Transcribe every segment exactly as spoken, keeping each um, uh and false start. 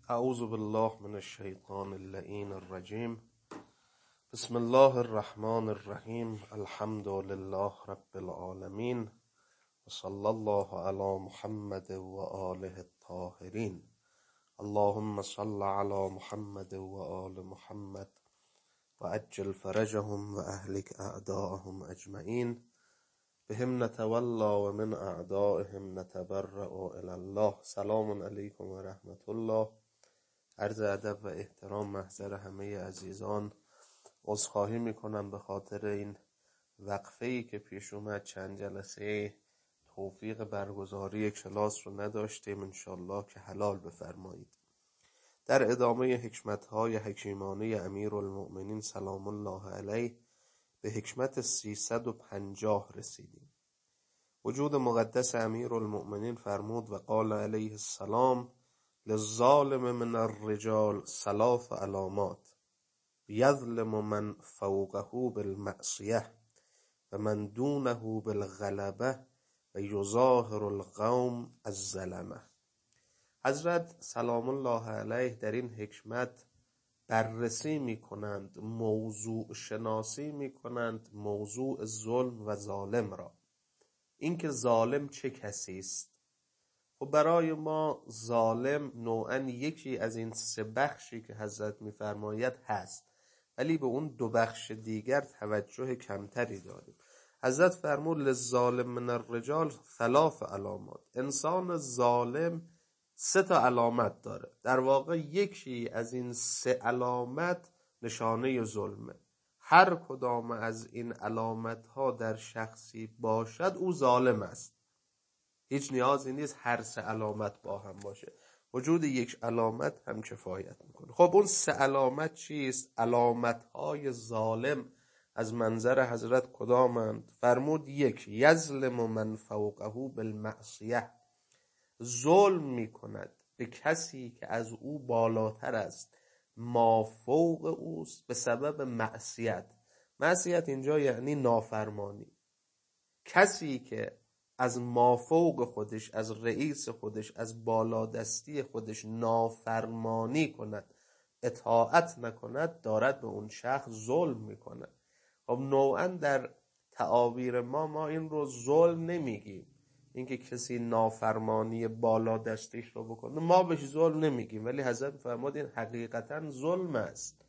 اعوذ بالله من الشیطان اللعین الرجیم. بسم الله الرحمن الرحیم. الحمد لله رب العالمین و صلی الله علی محمد و آله الطاهرین. اللهم صل علی محمد و آل محمد و عجل فرجهم و اهلک اعداءهم اجمعین. بهم نتولا و من اعدائهم نتبرأ الی الله. سلام علیکم و رحمت الله. عرض ادب و احترام محضر همه عزیزان. عذرخواهی میکنم به خاطر این وقفه‌ای که پیش اومد. چند جلسه توفیق برگزاری کلاس رو نداشتیم، انشالله که حلال بفرمایید. در ادامه حکمت‌های حکیمانه امیرالمؤمنین سلام الله علیه به حکمت سیصد و پنجاه رسیدیم. وجود مقدس امیرالمؤمنین فرمود و قال علیه السلام: للظالم من الرجال ثلاث علامات: یظلم من فوقه بالمعصیه و من دونه بالغلبه و یظاهر القوم الظلمه. حضرت سلام الله علیه در این حکمت بررسی می کنند، موضوع شناسی می کنند موضوع ظلم و ظالم را. اینکه ظالم چه کسی است؟ و برای ما ظالم نوعاً یکی از این سه بخشی که حضرت می‌فرماید هست، ولی به اون دو بخش دیگر توجه کمتری داریم. حضرت فرمود للظالم من الرجال ثلاث علامات. انسان ظالم سه تا علامت داره. در واقع یکی از این سه علامت نشانه ظلمه. هر کدام از این علامت ها در شخصی باشد او ظالم است. هیچ نیازی نیست هر سه علامت با هم باشه، وجود یک علامت هم کفایت میکنه. خب اون سه علامت چیست؟ علامت های ظالم از منظر حضرت کدامند؟ فرمود یک: یظلم من فوقه بالمعصیه. ظلم میکند به کسی که از او بالاتر است، ما فوق اوست، به سبب معصیت. معصیت اینجا یعنی نافرمانی. کسی که از مافوق خودش، از رئیس خودش، از بالادستی خودش نافرمانی کند، اطاعت نکند، دارد به اون شخص ظلم میکند. خب نوعا در تعابیر ما ما این رو ظلم نمیگیم. اینکه کسی نافرمانی بالادستیش رو بکنه ما بهش ظلم نمیگیم، ولی حضرت فرمود این حقیقتا ظلم است.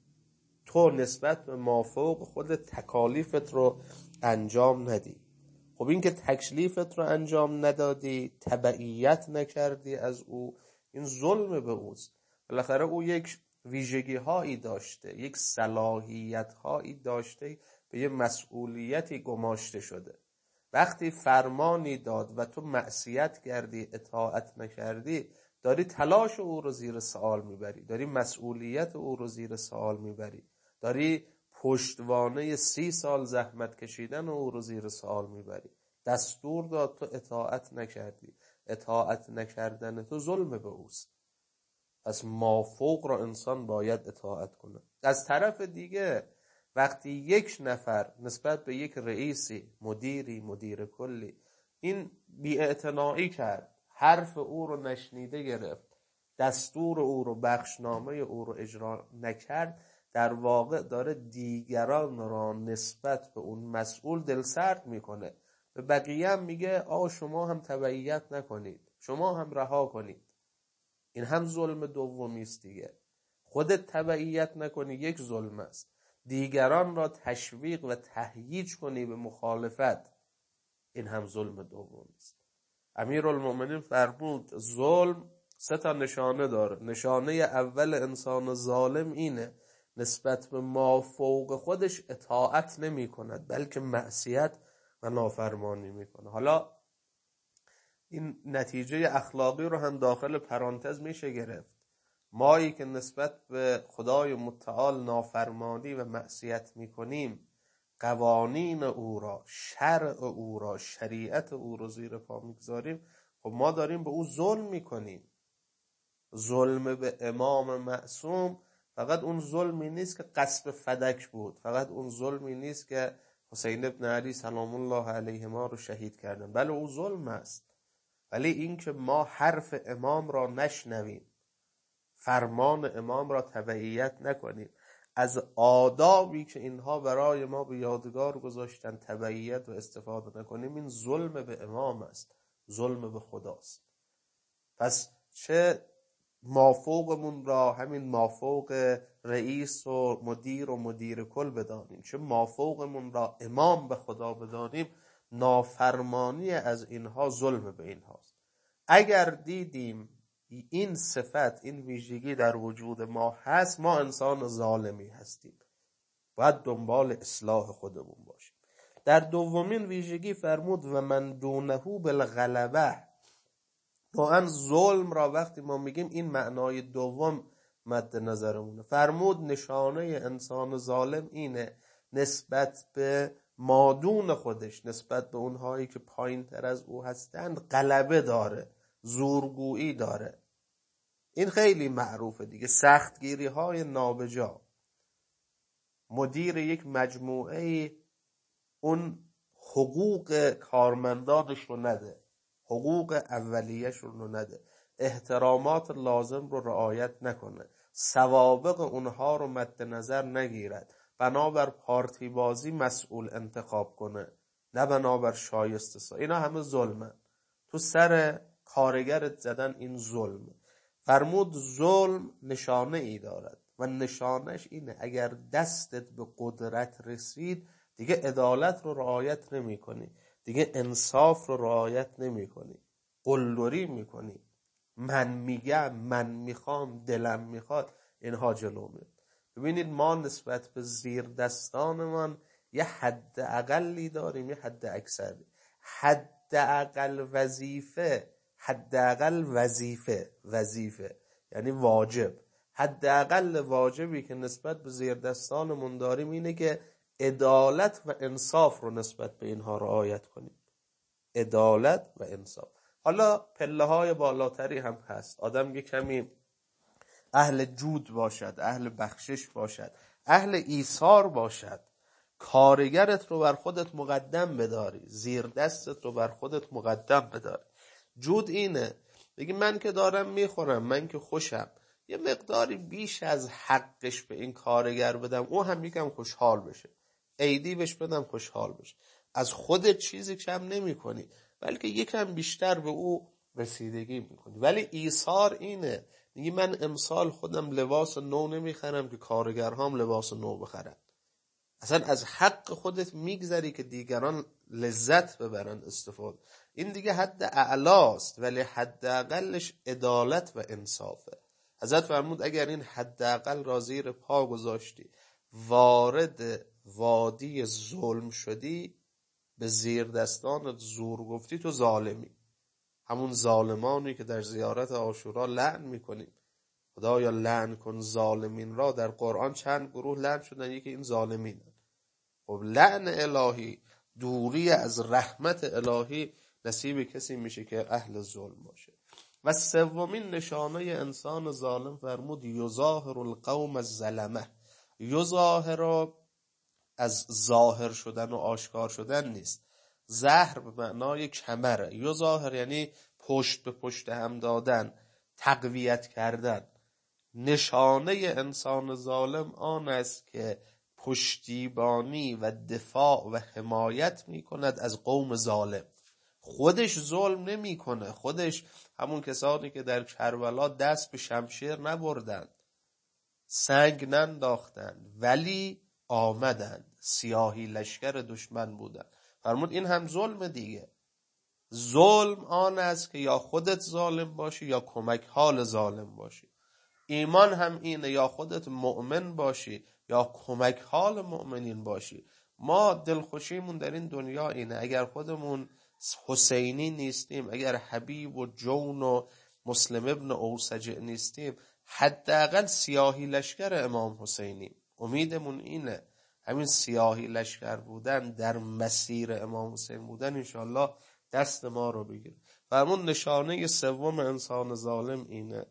تو نسبت به مافوق خود تکالیفت رو انجام ندی. خب این که تکلیفت رو انجام ندادی، تبعیت نکردی از او، این ظلم به اوست. بالاخره او یک ویژگی هایی داشته، یک صلاحیت هایی داشته، به یه مسئولیتی گماشته شده. وقتی فرمانی داد و تو معصیت کردی، اطاعت نکردی، داری تلاش او رو زیر سوال میبری، داری مسئولیت او رو زیر سوال میبری، داری پشتوانه سی سال زحمت کشیدن او رو زیر سوال میبری. دستور داد تو اطاعت نکردی، اطاعت نکردن تو ظلم به اوست. پس مافوق را انسان باید اطاعت کنه. از طرف دیگه وقتی یک نفر نسبت به یک رئیسی، مدیری، مدیر کلی، این بی‌اعتنایی کرد، حرف او رو نشنیده گرفت، دستور او رو، بخشنامه او رو اجرا نکرد، در واقع داره دیگران را نسبت به اون مسئول دلسرد میکنه. به بقیه هم میگه آقا شما هم تبعیت نکنید، شما هم رها کنید. این هم ظلم دومی است دیگه. خودت تبعیت نکنی یک ظلم است، دیگران را تشویق و تهییج کنی به مخالفت، این هم ظلم دومی است. امیرالمؤمنین فرمود ظلم سه تا نشانه داره. نشانه اول انسان ظالم اینه نسبت به ما فوق خودش اطاعت نمی کند، بلکه معصیت و نافرمانی می کنه. حالا این نتیجه اخلاقی رو هم داخل پرانتز میشه گرفت. مایی که نسبت به خدای متعال نافرمانی و معصیت می کنیم، قوانین او را، شرع او را، شریعت او را زیر پا میگذاریم، خب ما داریم به او ظلم میکنیم. ظلم به امام معصوم فقط اون ظلمی نیست که غصب فدک بود، فقط اون ظلمی نیست که حسین ابن علی سلام الله علیهما رو شهید کردن، بله او ظلم است. ولی این که ما حرف امام را نشنویم، فرمان امام را تبعیت نکنیم، از آدابی که اینها برای ما به یادگار گذاشتن تبعیت و استفاده نکنیم، این ظلم به امام است، ظلم به خداست. پس چه مافوقمون را همین مافوق رئیس و مدیر و مدیر کل بدانیم، چه مافوقمون را امام به خدا بدانیم، نافرمانی از اینها ظلم به اینهاست. اگر دیدیم این صفت، این ویژگی در وجود ما هست، ما انسان ظالمی هستیم، باید دنبال اصلاح خودمون باشیم. در دومین ویژگی فرمود و من دونه بالغلبه. واقعا ظلم را وقتی ما میگیم این معنای دوم مد نظرمونه. فرمود نشانه انسان ظالم اینه نسبت به مادون خودش، نسبت به اونهایی که پایین تر از او هستند غلبه داره، زورگویی داره. این خیلی معروفه دیگه، سختگیری های نابجا. مدیر یک مجموعه اون حقوق کارمندانش رو نده، حقوق اولیه‌ش رو نده، احترامات لازم رو رعایت نکنه، سوابق اونها رو مد نظر نگیرد، بنابر پارتی بازی مسئول انتخاب کنه نه بنابر شایسته سا. اینا همه ظلمه. تو سر کارگرت زدن این ظلمه. فرمود ظلم نشانه ای دارد و نشانش اینه اگر دستت به قدرت رسید دیگه عدالت رو رعایت نمی کنی، دیگه انصاف رو رعایت نمی کنی، قلدری می کنی، من میگم، من میخوام، دلم میخواد، اینها جلو میاد. ببینید ما نسبت به زیر دستانمان یه حد اقلی داریم، یه حد اکثری. حد اقل وظیفه، حد اقل وظیفه وظیفه یعنی واجب. حد اقل واجبی که نسبت به زیر دستانمون داریم اینه که عدالت و انصاف رو نسبت به اینها رعایت کنیم. عدالت و انصاف. حالا پله های بالاتری هم هست. آدم یه کمی اهل جود باشد، اهل بخشش باشد، اهل ایثار باشد، کارگرت رو بر خودت مقدم بداری، زیر دستت رو بر خودت مقدم بداری. جود اینه بگی من که دارم میخورم، من که خوشم، یه مقداری بیش از حقش به این کارگر بدم، او هم یکم خوشحال بشه، عیدی بهش بدم خوشحال بشه. از خودت چیزی کم نمی کنی بلکه یکم بیشتر به او رسیدگی میکنی. ولی ایثار اینه میگی من امسال خودم لباس نو نمیخرم که کارگرهام لباس نو بخرن. اصلا از حق خودت میگذری که دیگران لذت ببرن استفاده. این دیگه حد اعلاست، ولی حد اقلش عدالت و انصافه. حضرت فرمود اگر این حد اقل را زیر پا گذاشتی، وارد وادی ظلم شدی، به زیر دستانت زور گفتی، تو ظالمی. همون ظالمانی که در زیارت عاشورا لعن میکنیم، خدایا لعن کن ظالمین را. در قرآن چند گروه لعن شدن، یکی این ظالمین. خب لعن الهی، دوری از رحمت الهی نصیب کسی میشه که اهل ظلم باشه. و سومین نشانه انسان ظالم فرمود یظاهر القوم الظلمه. یظاهر از ظاهر شدن و آشکار شدن نیست، زهر به معنای کمره. یظاهر یعنی پشت به پشت هم دادن، تقویت کردن. نشانه انسان ظالم آن است که پشتیبانی و دفاع و حمایت می کند از قوم ظالم. خودش ظلم نمی کنه، خودش همون کسانی که در کربلا دست به شمشیر نبردند، سنگ ننداختند، ولی آمدند، سیاهی لشکر دشمن بودند. فرمود این هم ظلم دیگه. ظلم آن است که یا خودت ظالم باشی یا کمک حال ظالم باشی. ایمان هم اینه، یا خودت مؤمن باشی یا کمک حال مؤمنین باشی. ما دلخوشیمون در این دنیا اینه اگر خودمون حسینی نیستیم، اگر حبیب و جون و مسلم ابن اوسجع نیستیم، حداقل سیاهی لشکر امام حسینی. امیدمون اینه همین سیاهی لشکر بودن، در مسیر امام حسین بودن، انشالله دست ما رو بگیر. فرمون نشانه سوم انسان ظالم اینه،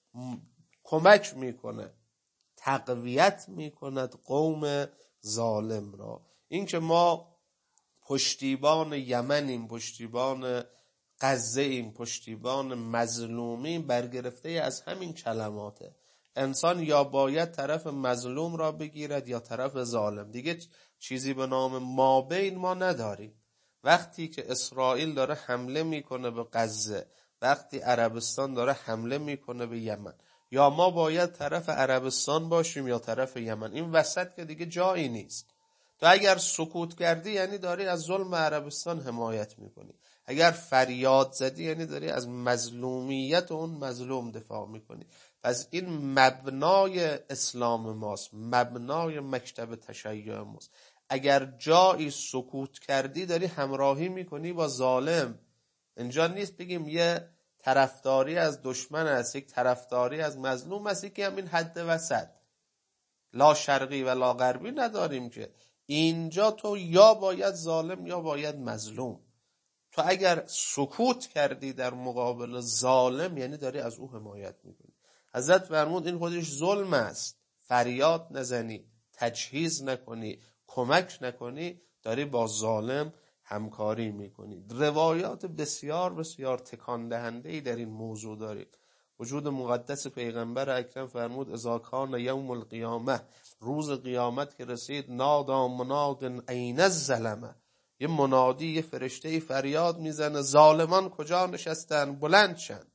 کمک میکنه، تقویت میکند قوم ظالم را. این که ما پشتیبان یمنیم، پشتیبان غزه این پشتیبان مظلومی برگرفته از همین کلماته. انسان یا باید طرف مظلوم را بگیرد یا طرف ظالم، دیگه چیزی به نام مابین ما نداریم. وقتی که اسرائیل داره حمله میکنه به غزه، وقتی عربستان داره حمله میکنه به یمن، یا ما باید طرف عربستان باشیم یا طرف یمن. این وسط که دیگه جایی نیست. تو اگر سکوت کردی یعنی داری از ظلم عربستان حمایت میکنی، اگر فریاد زدی یعنی داری از مظلومیت اون مظلوم دفاع میکنی. پس این مبنای اسلام ماست، مبنای مکتب تشیع ماست. اگر جایی سکوت کردی داری همراهی میکنی با ظالم. اینجا نیست بگیم یه طرفداری از دشمن است، یک طرفداری از مظلوم است، یکی همین حد وسط، لا شرقی و لا غربی نداریم که. اینجا تو یا باید ظالم یا باید مظلوم. تو اگر سکوت کردی در مقابل ظالم یعنی داری از او حمایت میکنی. حضرت فرمود این خودش ظلم است. فریاد نزنی، تجهیز نکنی، کمک نکنی، داری با ظالم همکاری میکنی. روایات بسیار بسیار تکان دهنده‌ای در این موضوع داریم. وجود مقدس پیغمبر اکرم فرمود اذا کان یوم القیامه، روز قیامت که رسید، نادا مناد این الظلمه، یه منادی، یه فرشته فریاد میزنه ظالمان کجا نشستن، بلند شن.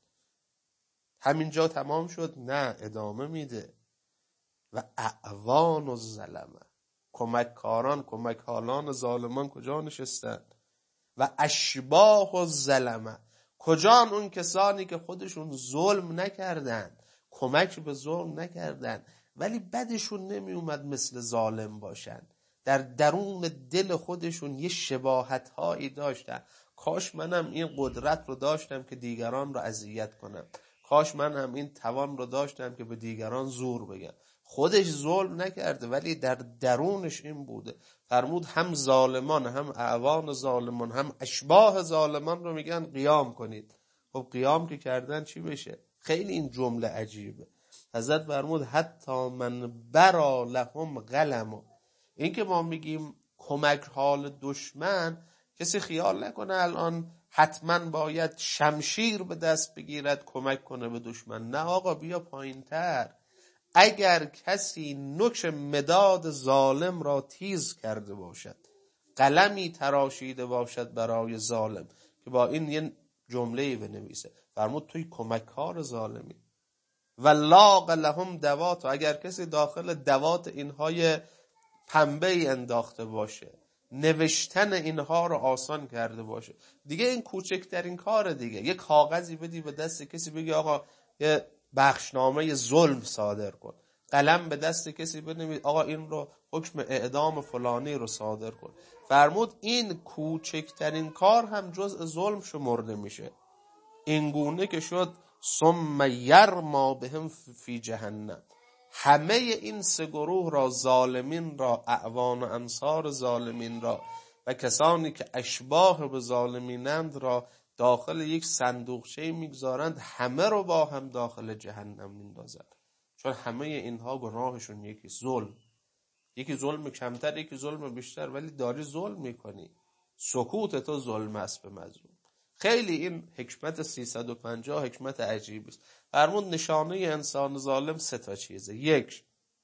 همینجا تمام شد؟ نه، ادامه میده. و اعوان الظلمه، کمککاران، کمک حالان ظالمان کجا نشستن؟ و اشباه الظلمه، کجان اون کسانی که خودشون ظلم نکردن، کمک به ظلم نکردن، ولی بدشون نمی اومد مثل ظالم باشن، در درون دل خودشون یه شباهت هایی داشتن. کاش منم این قدرت رو داشتم که دیگران رو اذیت کنم، کاش من هم این توان رو داشتم که به دیگران زور بگم. خودش ظلم نکرده ولی در درونش این بوده. فرمود هم ظالمان، هم اعوان ظالمان، هم اشباه ظالمان رو میگن قیام کنید. خب قیام که کردن چی بشه؟ خیلی این جمله عجیبه. حضرت فرمود حتی من برا لهم قلم. این که ما میگیم کمک حال دشمن، کسی خیال نکنه الان حتما باید شمشیر به دست بگیرد کمک کنه به دشمن. نه آقا، بیا پایین تر. اگر کسی نوک مداد ظالم را تیز کرده باشد، قلمی تراشیده باشد برای ظالم، که با این یه جمله‌ای بنویسه، فرمود توی کمککار ظالمی. و لاق لهم دوات، اگر کسی داخل دوات اینهای پنبه انداخته باشه، نوشتن اینها رو آسان کرده باشه، دیگه این کوچکترین کار دیگه. یه کاغذی بدی به دست کسی بگی آقا یه بخشنامه ظلم صادر کن، قلم به دست کسی بنویس آقا این رو حکم اعدام فلانی رو صادر کن. فرمود این کوچکترین کار هم جزء ظلم شمرده میشه. این گونه که شد ثم یرما بهم فی جهنم، همه این سه گروه را، ظالمین را، اعوان و انصار ظالمین را و کسانی که اشباه به ظالمینند را داخل یک صندوقچه میگذارند، همه رو با هم داخل جهنم میندازند. چون همه اینها گناهشون یکی، ظلم. یکی ظلم کمتر، یکی ظلم بیشتر، ولی داری ظلم میکنی. سکوت تو ظلم است به مظلوم. خیلی این حکمت سیصد و پنجاه حکمت عجیبی است. فرمود نشانه انسان ظالم سه تا چیزه. یک،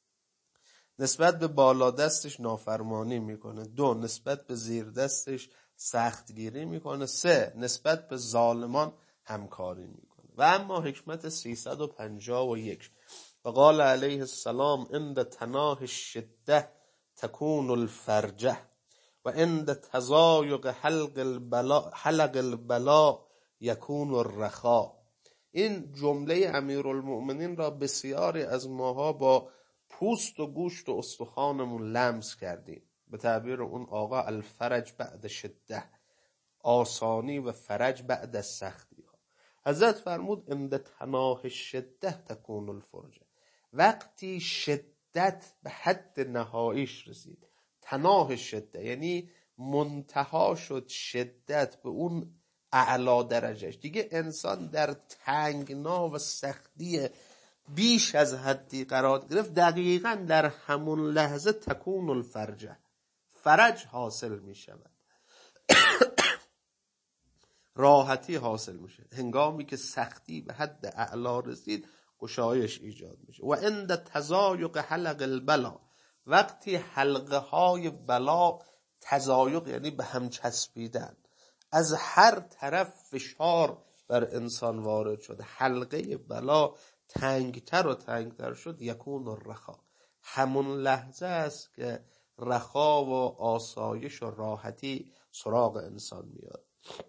نسبت به بالا دستش نافرمانی میکنه. دو، نسبت به زیر دستش سختگیری میکنه. سه، نسبت به ظالمان همکاری میکنه. و اما حکمت سیصد و پنجاه و یک، وقال علیه السلام عند تناه الشده تکون الفرجه و عند تضایق حلق البلا حلق البلا یکون الرخا. این جمله امیرالمؤمنین را بسیاری از ماها با پوست و گوشت و استخوانمون لمس کردیم. به تعبیر اون آقا الفرج بعد شده، آسانی و فرج بعد از سختی ها. حضرت فرمود عند تناه الشده تکون الفرجه، وقتی شدت به حد نهاییش رسید، تناه شده یعنی منتها شد شدت به اون اعلا درجهش، دیگه انسان در تنگنا و سختی بیش از حدی قرار گرفت، دقیقاً در همون لحظه تکون الفرجه، فرج حاصل می شود. راحتی حاصل میشه. هنگامی که سختی به حد اعلا رسید گشایش ایجاد میشه. و عند تضایق حلق البلا، وقتی حلقه های بلا تضایق یعنی به هم چسبیدن، از هر طرف فشار بر انسان وارد شد، حلقه بلا تنگتر و تنگتر شد، یکون الرخا، همون لحظه است که رخا و آسایش و راحتی سراغ انسان میاد.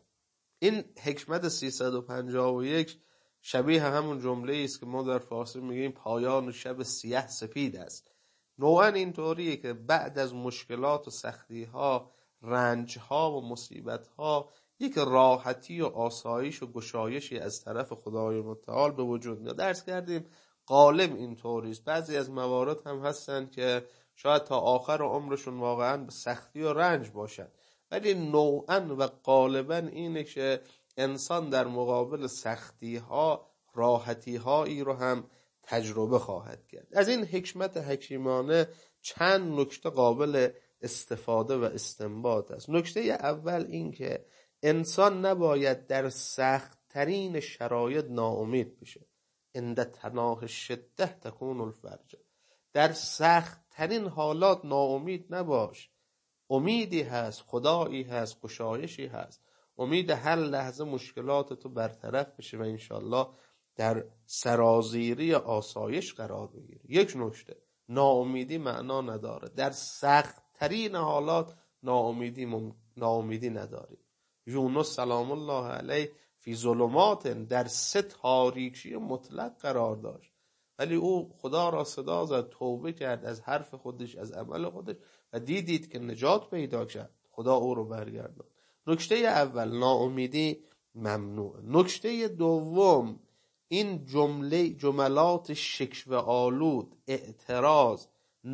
این حکمت سیصد و پنجاه و یک شبیه همون جمله است که ما در فارسی میگیم پایان شب سیاه سفید است. نوعا اینطوریه که بعد از مشکلات و سختی ها، رنج ها و مصیبت ها، یک راحتی و آسایش و گشایشی از طرف خدای متعال به وجود میاد. درس کردیم غالب اینطوری است. بعضی از موارد هم هستن که شاید تا آخر عمرشون واقعا به سختی و رنج باشد، ولی نوعا و غالبا اینه که انسان در مقابل سختی ها راحتی هایی رو هم تجربه خواهد کرد. از این حکمت حکیمانه چند نکته قابل استفاده و استنباط است. نکته اول این که انسان نباید در سخت ترین شرایط ناامید بشه. عند تناهی الشده تکون الفرج، در سخت ترین حالات ناامید نباش. امیدی هست، خدایی هست، گشایشی هست. امید هر لحظه مشکلات تو برطرف بشه و انشالله در سرازیری آسایش قرار بگیری. یک نکته، ناامیدی معنا نداره. در سخت ترین حالات ناامیدی مم... ناامیدی نداری. یونس سلام الله علیه فی ظلمات، در سه تاریکی مطلق قرار داشت، ولی او خدا را صدا زد، توبه کرد از حرف خودش، از عمل خودش و دیدید که نجات پیدا کرد. خدا او رو برگرداند. نکته اول، ناامیدی ممنوع. نکته دوم، این جمله جملات شکوه آلود، اعتراض،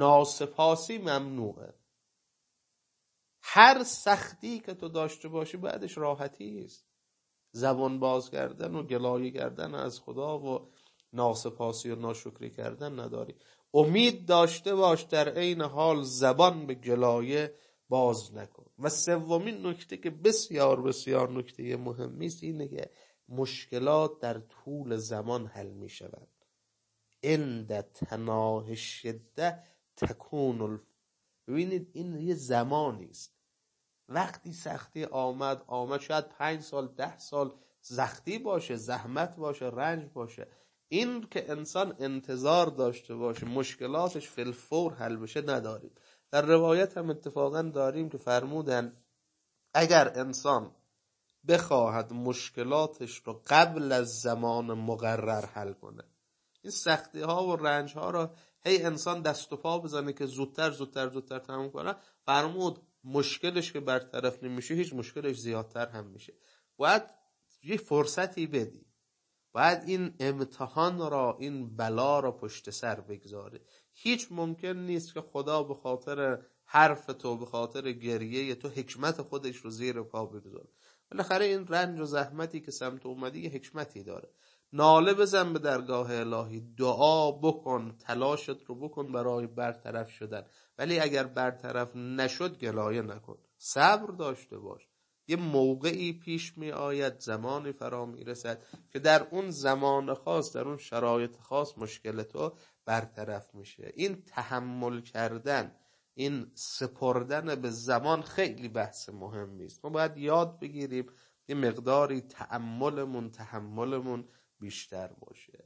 ناسپاسی ممنوعه. هر سختی که تو داشته باشی بعدش راحتی است. زبان باز کردن و گلایه کردن از خدا و ناسپاسی و ناشکری کردن نداری. امید داشته باش، در عین حال زبان به گلایه باز نکن. و سومین نکته که بسیار بسیار نکته مهمی است اینه که مشکلات در طول زمان حل می شوند. عند تناهی الشده تکون الف... ببینید این یه زمانی است. وقتی سختی آمد آمد شاید پنج سال ده سال سختی باشه، زحمت باشه، رنج باشه. این که انسان انتظار داشته باشه مشکلاتش فی الفور حل بشه نداریم. در روایت هم اتفاقا داریم که فرمودن اگر انسان بخواهد مشکلاتش رو قبل از زمان مقرر حل کنه، این سختی ها و رنج ها رو هی انسان دست و پا بزنه که زودتر زودتر زودتر تموم کنه، فرمود مشکلش که برطرف نمیشه هیچ مشکلش زیادتر هم میشه. باید یه فرصتی بدی، باید این امتحان را، این بلا را پشت سر بگذاری. هیچ ممکن نیست که خدا به خاطر حرف تو، به خاطر گریه تو حکمت خودش رو زیر پا بگذاره. بالاخره این رنج و زحمتی که سمت اومدی یه حکمتی داره. ناله بزن به درگاه الهی، دعا بکن، تلاشت رو بکن برای برطرف شدن، ولی اگر برطرف نشد گلایه نکن، صبر داشته باش. یه موقعی پیش می آید، زمانی فرا می رسد که در اون زمان خاص، در اون شرایط خاص مشکل تو برطرف میشه. این تحمل کردن، این سپردن به زمان خیلی بحث مهمی است. ما باید یاد بگیریم یه مقداری تأملمون تحملمون بیشتر باشه.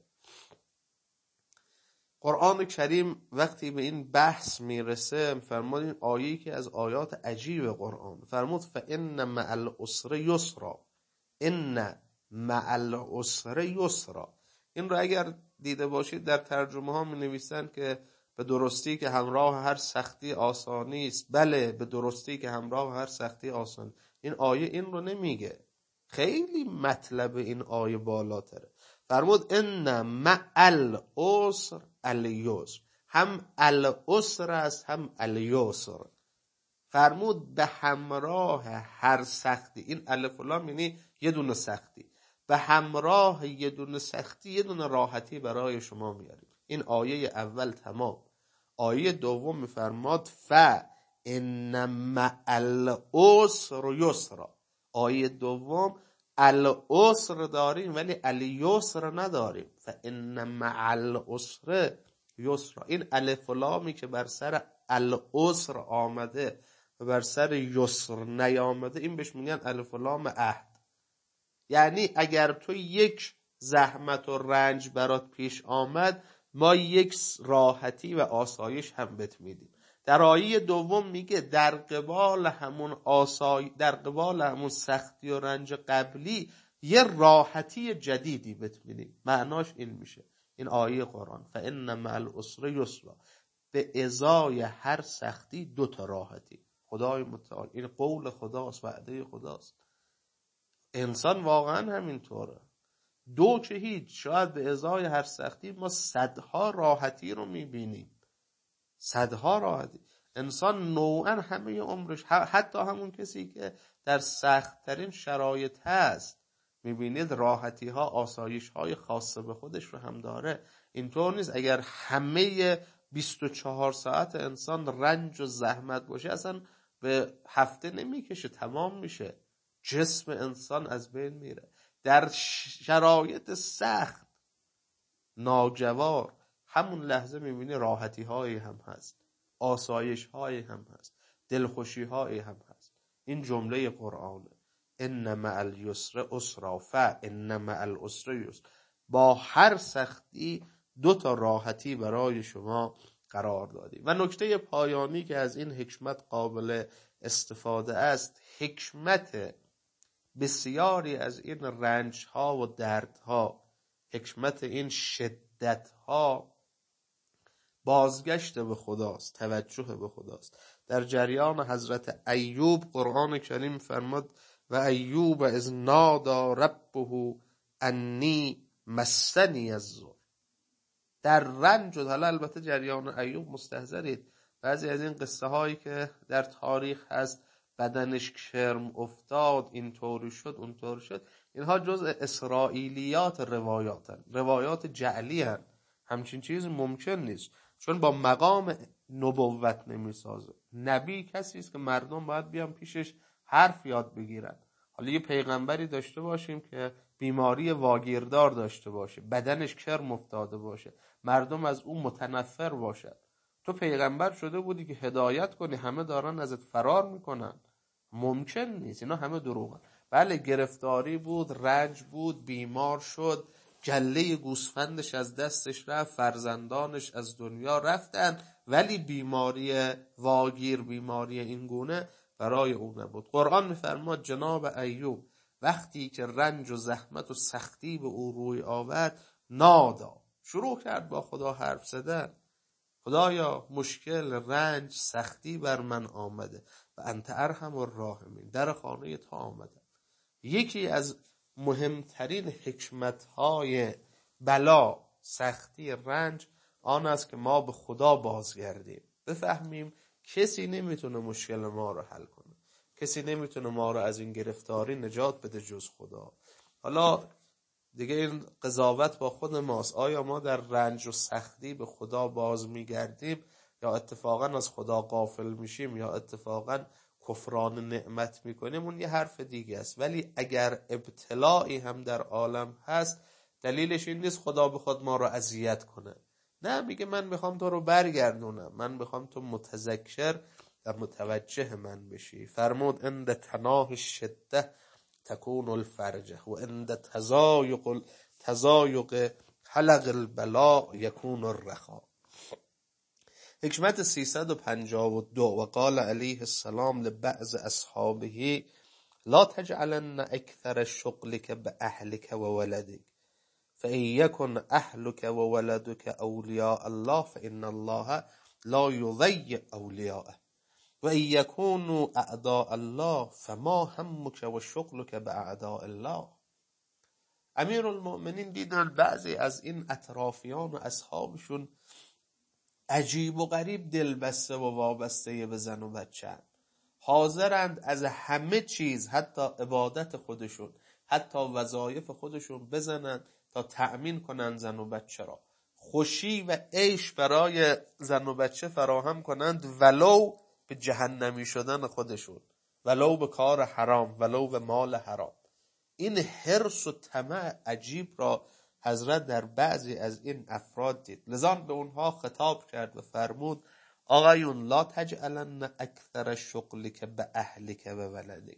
قرآن کریم وقتی به این بحث میرسه فرمود، این آیه‌ای که از آیات عجیب قرآن فرمود فإن مع العسر یسرا، ان مع العسر یسرا. این رو اگر دیده باشید در ترجمه ها می نویسن که به درستی که همراه هر سختی آسانی است. بله، به درستی که همراه هر سختی آسان. این آیه این رو نمیگه، خیلی مطلب این آیه بالاتره. فرمود ان مع العسر الیسر، هم العسر است هم الیسر. فرمود به همراه هر سختی، این الف و لام یعنی یه دونه سختی، به همراه یه دونه سختی یه دونه راحتی برای شما میاریم. این آیه اول تمام. آیه دوم میفرماد ف ان مع العسر یسرا. آیه دوم العسر داریم ولی الیسر نداریم. فان مع العسر یسرا. این الف و لامی که بر سر العسر آمده و بر سر یسر نیامده، این بهش میگن الف و لام عهد. یعنی اگر تو یک زحمت و رنج برات پیش آمد، ما یک راحتی و آسایش هم بهت میدیم. در آیه دوم میگه در قبال همون آسای در قبال همون سختی و رنج قبلی یه راحتی جدیدی بهت میدیم. معناش این میشه، این آیه قرآن، فان مع العسر یسرا، به ازای هر سختی دو تا راحتی. خدای متعال، این قول خداست، وعده خداست. انسان واقعا همینطوره. دو که هیچ، شاید به ازای هر سختی ما صدها راحتی رو میبینیم، صدها راحتی. انسان نوعا همه عمرش، حتی همون کسی که در سخت‌ترین شرایط هست، میبینید راحتی ها، آسایش های خاصه به خودش رو هم داره. اینطور نیست اگر همه بیست و چهار ساعت انسان رنج و زحمت باشه، اصلا به هفته نمیکشه، تمام میشه، جسم انسان از بین میره. در شرایط سخت ناجوار همون لحظه میبینی راحتی هایی هم هست، آسایش هایی هم هست، دلخوشی هایی هم هست. این جمله قرآنه، ان مع العسر یسرا فان مع العسر یسرا. با هر سختی دو تا راحتی برای شما قرار دادیم. و نکته پایانی که از این حکمت قابل استفاده است، حکمت بسیاری از این رنج ها و درد ها، حکمت این شدت ها بازگشت به خداست، توجه به خداست. در جریان حضرت ایوب قرآن کریم فرمود و ایوب اذ نادی ربه انی مسنی الضر. در رنج و حالا البته جریان ایوب مستحضرید، بعضی از این قصه هایی که در تاریخ هست، بدنش کرم افتاد، اینطوری شد اونطوری شد، اینها جزء اسرائیلیات روایاتن، روایات جعلی هن. همچین چیز ممکن نیست، چون با مقام نبوت نمیسازه. نبی کسی است که مردم باید بیان پیشش حرف یاد بگیرن. حالا یه پیغمبری داشته باشیم که بیماری واگیردار داشته باشه، بدنش کرم افتاده باشه، مردم از اون متنفر باشد، تو پیغمبر شده بودی که هدایت کنی، همه دارن ازت فرار میکنن. ممکن نیست، اینا همه دروغن. بله گرفتاری بود، رنج بود، بیمار شد، گله گوسفندش از دستش رفت، فرزندانش از دنیا رفتن، ولی بیماری واگیر، بیماری این گونه برای او نبود. قرآن میفرماد جناب ایوب وقتی که رنج و زحمت و سختی به او روی آورد، نادا، شروع کرد با خدا حرف زدن. خدایا مشکل، رنج، سختی بر من آمده و انت ارحم الراحمین، در خانه تا آمده. یکی از مهمترین حکمتهای بلا، سختی، رنج آن است که ما به خدا بازگردیم، بفهمیم کسی نمیتونه مشکل ما رو حل کنه، کسی نمیتونه ما رو از این گرفتاری نجات بده جز خدا. حالا دیگه این قضاوت با خود ماست، آیا ما در رنج و سختی به خدا باز میگردیم یا اتفاقا از خدا غافل میشیم یا اتفاقا کفران نعمت میکنیم، اون یه حرف دیگه است. ولی اگر ابتلایی هم در عالم هست، دلیلش این نیست خدا بخواد ما رو اذیت کنه، نه، میگه من میخوام تو رو برگردونم، من میخوام تو متذکر و متوجه من بشی. فرمود عند تناه الشده تکون الفرجه و عند تزایق تزایق حلق البلاء یکون الرخاء. حکمت سیصد و پنجاه و دو. و قال علیه السلام لبعض اصحابه لا تجعلن اکثر شغلك باهلك و ولدك فان یکن اهلك و ولدك اولیاء الله فان الله لا یضیع اولیاءه و ان یکونوا اعداء الله فما همك و شغلك باعداء الله. امیرالمؤمنین دیدن بعضی از این اطرافیان و اصحابشون عجیب و غریب دلبسته و وابسته به زن و بچه، حاضرند از همه چیز، حتی عبادت خودشون، حتی وظایف خودشون بزنند تا تأمین کنند زن و بچه را، خوشی و عیش برای زن و بچه فراهم کنند، ولو به جهنمی شدن خودشون، ولو به کار حرام، ولو به مال حرام. این حرص و طمع عجیب را حضرت در بعضی از این افراد دید. لذا به اونها خطاب کرد و فرمود آقایون لا تجعلن اکثر شغلک به اهلک و ولدک،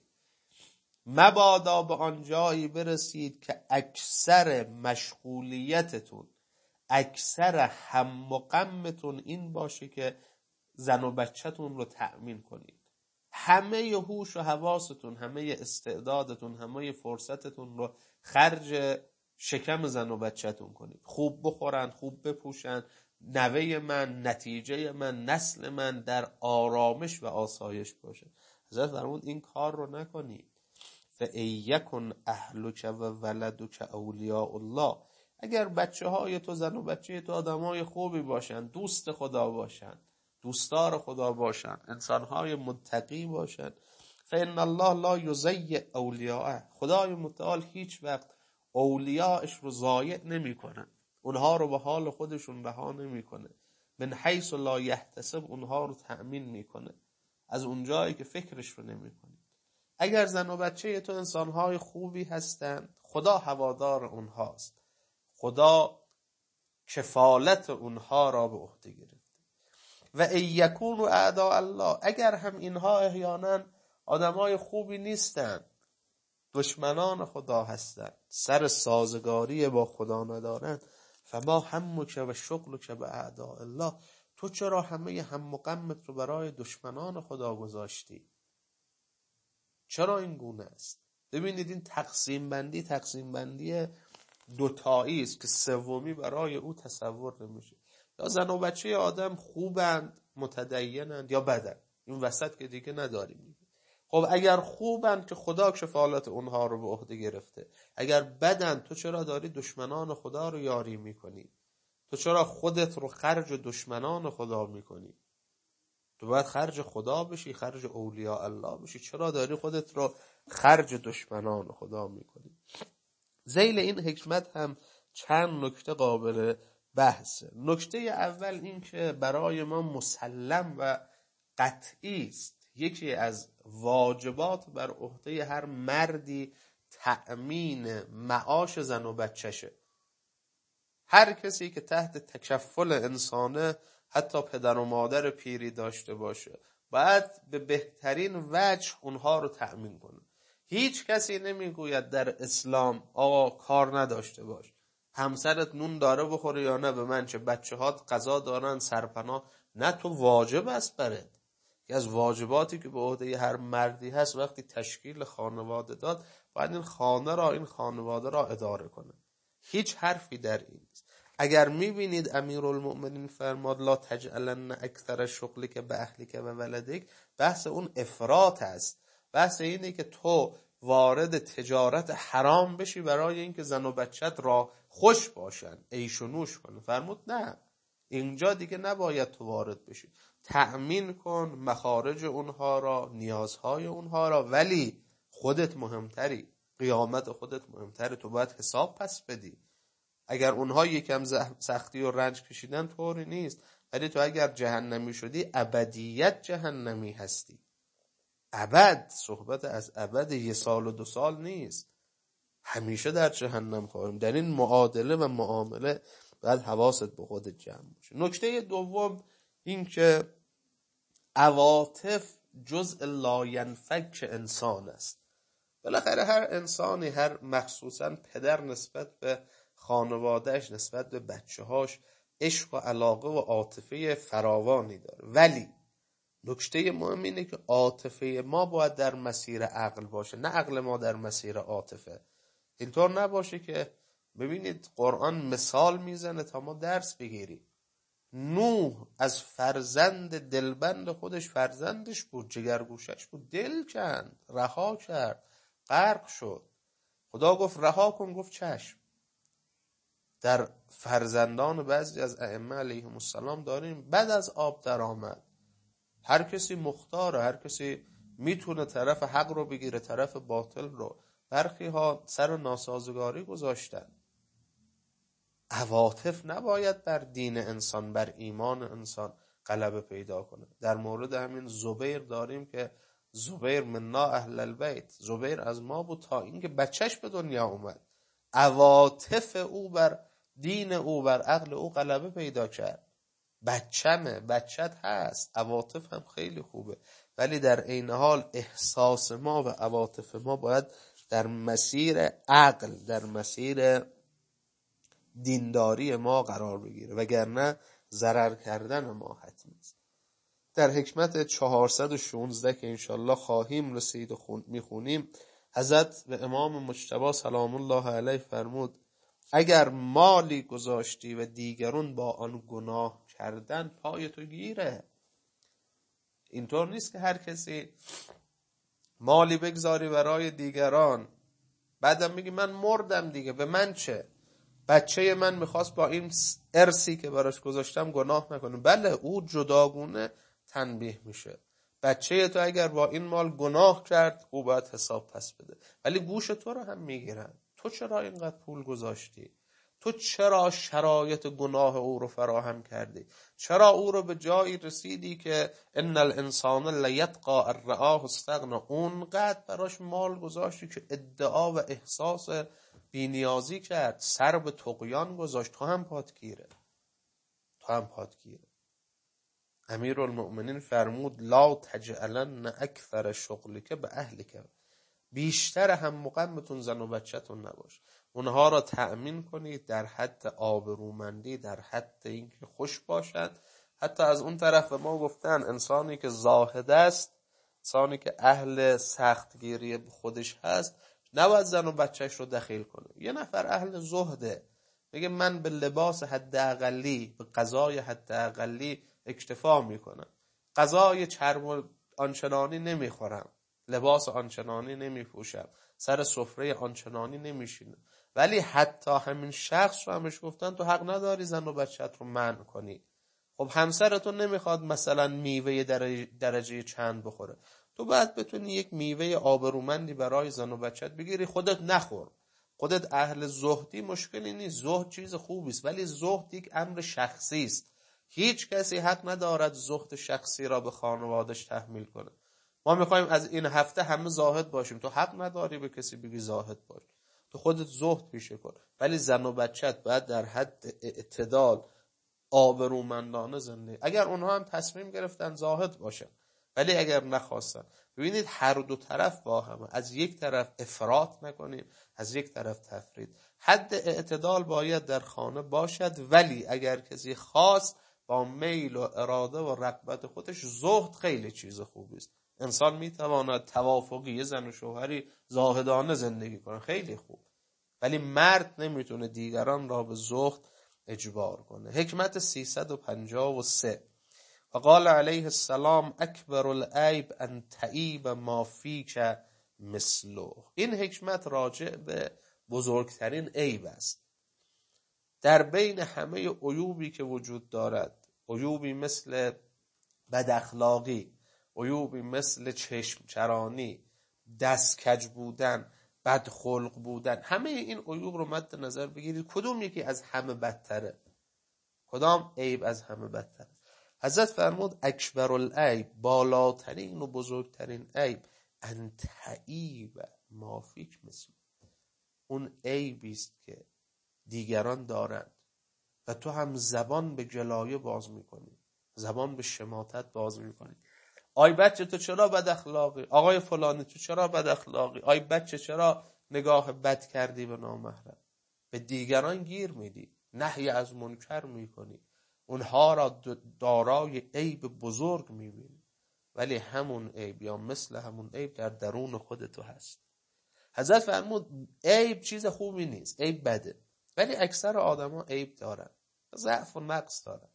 مبادا به آن جایی برسید که اکثر مشغولیتتون، اکثر هم و غمتون این باشه که زن و بچه‌تون رو تأمین کنید. همه هوش و حواستون، همه استعدادتون، همه فرصتتون رو خرج شکم زن و بچه‌تون کنید. خوب بخورن، خوب بپوشن، نوه من، نتیجه من، نسل من در آرامش و آسایش باشه. حضرت فرمود این کار رو نکنید. فَإِنْ اهلک و ولدک اولیاء الله، اگر بچه های تو، زن و بچه تو آدمای خوبی باشن، دوست خدا باشن، دوستدار خدا باشن، انسانهای متقی باشن، فإن الله لا یضیع اولیاءه، خدای متعال هیچ وقت اولیاءش رو ضایع نمیکنه، اونها رو به حال خودشون رها نمیکنه. من حیث لا یحتسب، اونها رو تأمین میکنه از اونجایی که فکرش رو نمیکنه. اگر زن و بچه تو انسانهای خوبی هستند، خدا هوادار اونهاست، خدا کفالت اونها را به عهده گرفته. و ان یکونوا اعداء الله، اگر هم اینها احیانا آدمای خوبی نیستند، دشمنان خدا هستند، سر سازگاری با خدا ندارند، فما همک و شغلک به اعداء الله، تو چرا همه هم و غمت رو برای دشمنان خدا گذاشتی؟ چرا این گونه است؟ ببینید این تقسیم بندی تقسیم بندی دوتایی است که سومی برای او تصور نمیشه. یا زن و بچه آدم خوبند، متدینند، یا بدند، این وسط که دیگه نداریم. خب اگر خوبند که خدا کفالت اونها رو به عهده گرفته، اگر بدند تو چرا داری دشمنان خدا رو یاری میکنی؟ تو چرا خودت رو خرج دشمنان خدا میکنی؟ تو باید خرج خدا بشی، خرج اولیاء الله بشی، چرا داری خودت رو خرج دشمنان خدا میکنی؟ ذیل این حکمت هم چند نکته قابل بحثه. نکته اول این که برای ما مسلم و قطعی است، یکی از واجبات بر عهده هر مردی تأمین معاش زن و بچه‌شه. هر کسی که تحت تکفل انسانه، حتی پدر و مادر پیری داشته باشه، باید به بهترین وجه اونها رو تأمین کنه. هیچ کسی نمیگوید در اسلام آقا کار نداشته باش، همسرت نون داره بخوره یا نه به من چه، بچه هات غذا دارن، سرپناه. نه، تو واجب است برات. که از واجباتی که به عهده هر مردی هست وقتی تشکیل خانواده داد، باید این خانه را، این خانواده را اداره کنه. هیچ حرفی در این نیست. اگر میبینید امیرالمؤمنین فرماد لا تجعلن اکثر شغلک به اهلک و ولدک، بحث اون افراط است. بحث اینه که تو وارد تجارت حرام بشی برای اینکه زن و بچت را خوش باشن، عیش و نوش کنن. فرمود نه، اینجا دیگه نباید تو وارد بشی. تأمین کن مخارج اونها را، نیازهای اونها را، ولی خودت مهمتری، قیامت خودت مهمتری، تو باید حساب پس بدی. اگر اونها یکم سختی و رنج کشیدن طوری نیست، ولی تو اگر جهنمی شدی ابدیت جهنمی هستی. ابد، صحبت از ابد یه سال و دو سال نیست، همیشه در جهنم خواهیم. در این معادله و معامله باید حواست به خودت جمع باشه. نکته دوم این که عواطف جزء لاینفک انسان است. بالاخره هر انسانی، هر مخصوصا پدر، نسبت به خانوادهش، نسبت به بچه‌هاش عشق و علاقه و عاطفه فراوانی داره، ولی نکته مهم اینه که عاطفه ما باید در مسیر عقل باشه، نه عقل ما در مسیر عاطفه. اینطور نباشه که ببینید قرآن مثال میزنه تا ما درس بگیریم. نوح از فرزند دلبند خودش، فرزندش بود، جگرگوشش بود، دل کند، رها کرد، غرق شد. خدا گفت رها کن، گفت چشم. در فرزندان بعضی از ائمه علیهم السلام داریم بعد از آب در آمد. هر کسی مختاره، هر کسی میتونه طرف حق رو بگیره، طرف باطل رو. برخی ها سر ناسازگاری گذاشتن. عواطف نباید بر دین انسان، بر ایمان انسان غلبه پیدا کنه. در مورد همین زبیر داریم که زبیر منا اهل البیت، زبیر از ما بود تا اینکه بچهش به دنیا اومد. عواطف او بر دین او بر عقل او غلبه پیدا کرد. بچمه، بچت هست، عواطف هم خیلی خوبه، ولی در عین حال احساس ما و عواطف ما باید در مسیر عقل، در مسیر دینداری ما قرار بگیره، وگرنه ضرر کردن ما حتمی است. در حکمت چهارصد و شانزده که انشالله خواهیم رسید و میخونیم، حضرت به امام مجتبی سلام الله علیه فرمود اگر مالی گذاشتی و دیگرون با آن گناه کردن، پای تو گیره. اینطور نیست که هر کسی مالی بگذاری برای دیگران بعدم بگی من مردم دیگه، به من چه؟ بچه من میخواست با این ارثی که براش گذاشتم گناه نکنه. بله، او جداگونه تنبیه میشه. بچه تو اگر با این مال گناه کرد، او باید حساب پس بده، ولی گوش تو رو هم میگیرن. تو چرا اینقدر پول گذاشتی؟ تو چرا شرایط گناه او رو فراهم کردی؟ چرا او رو به جایی رسیدی که ان الانسان لیطغى ان رآه استغنى، اونقدر براش مال گذاشتی که ادعا و احساس بی‌نیازی کرد، سر به طغیان گذاشت؟ تو هم پاتگیره، تو هم پاتگیره. امیرالمؤمنین فرمود لا تجعلن اکثر شغلک به اهلک، بیشتر هم غمتون زن و بچه‌تون نباشه. اونها را تأمین کنید در حد آبرومندی، در حد اینکه خوش باشند. حتی از اون طرف به ما گفتن انسانی که زاهد است، انسانی که اهل سختگیری به خودش هست، نباید زن و بچهش رو دخیل کنه. یه نفر اهل زهده، میگه من به لباس حداقلی، به غذای حداقلی اکتفا میکنم، غذای چرب آنچنانی نمیخورم، لباس آنچنانی نمیپوشم، سر سفره آنچنانی نمیشینم، ولی حتی همین شخص رو همش گفتن تو حق نداری زن و بچت رو منع کنی. خب همسرتون نمیخواد مثلا میوه درجه, درجه چند بخوره، تو باید بتونی یک میوه آبرومندی برای زن و بچت بگیری، خودت نخور. خودت اهل زهدی، مشکلی نیست، زهد چیز خوبی است، ولی زهد یک امر شخصی است. هیچ کسی حق ندارد زهد شخصی را به خانوادش تحمیل کنه. ما میخوایم از این هفته همه زاهد باشیم، تو حق نداری به کسی بگی زاهد باش، تو خودت زهد پیشه کن، ولی زن و بچت باید در حد اعتدال آبرومندانه زندگی. اگر اونها هم تصمیم گرفتن زاهد باشن، ولی اگر نخواستن، ببینید هر دو طرف با هم، از یک طرف افراط نکنیم، از یک طرف تفرید. حد اعتدال باید در خانه باشد، ولی اگر کسی خواست با میل و اراده و رغبت خودش، زهد خیلی چیز خوبی است. انسان میتواند توافقی یه زن و شوهری زاهدانه زندگی کنه، خیلی خوب، ولی مرد نمیتونه دیگران را به زهد اجبار کنه. حکمت سیصد و پنجاه و سه فقال علیه السلام اکبر العیب ان تعیب ما فیک مثله. این حکمت راجع به بزرگترین عیب است در بین همه عیوبی که وجود دارد. عیوبی مثل بد اخلاقی، عیوبی مثل چشم چرانی، دست کج بودن، بد خلق بودن، همه این عیوب رو مد نظر بگیرید، کدوم یکی از همه بدتره؟ کدام عیب از همه بدتره؟ حضرت فرمود اکبر العیب، بالاترین و بزرگترین عیب، ان تعیب ما فیک مثل، اون عیبی است که دیگران دارند و تو هم زبان به گلایه باز میکنی، زبان به شماتت باز میکنی. آی بچه تو چرا بد اخلاقی؟ آقای فلانی تو چرا بد اخلاقی؟ آی بچه چرا نگاه بد کردی به نامحرم؟ به دیگران گیر میدی، نهی از منکر میکنی، اونها را دارای عیب بزرگ میبینی، ولی همون عیب یا مثل همون عیب در درون خود تو هست. حضرت فرمود عیب چیز خوبی نیست، عیب بده، ولی اکثر آدما عیب دارن، ضعف و نقص دارن.